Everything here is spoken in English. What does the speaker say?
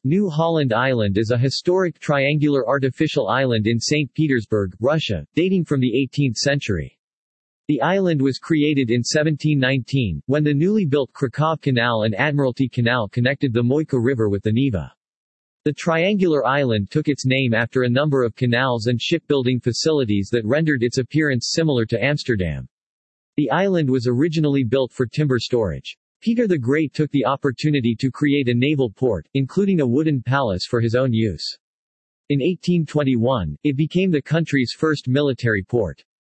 New Holland Island is a historic triangular artificial island in St. Petersburg, Russia, dating from the 18th century. The island was created in 1719, when the newly built Kraków Canal and Admiralty Canal connected the Moika River with the Neva. The triangular island took its name after a number of canals and shipbuilding facilities that rendered its appearance similar to Amsterdam. The island was originally built for timber storage. Peter the Great took the opportunity to create a naval port, including a wooden palace for his own use. In 1821, it became the country's first military port.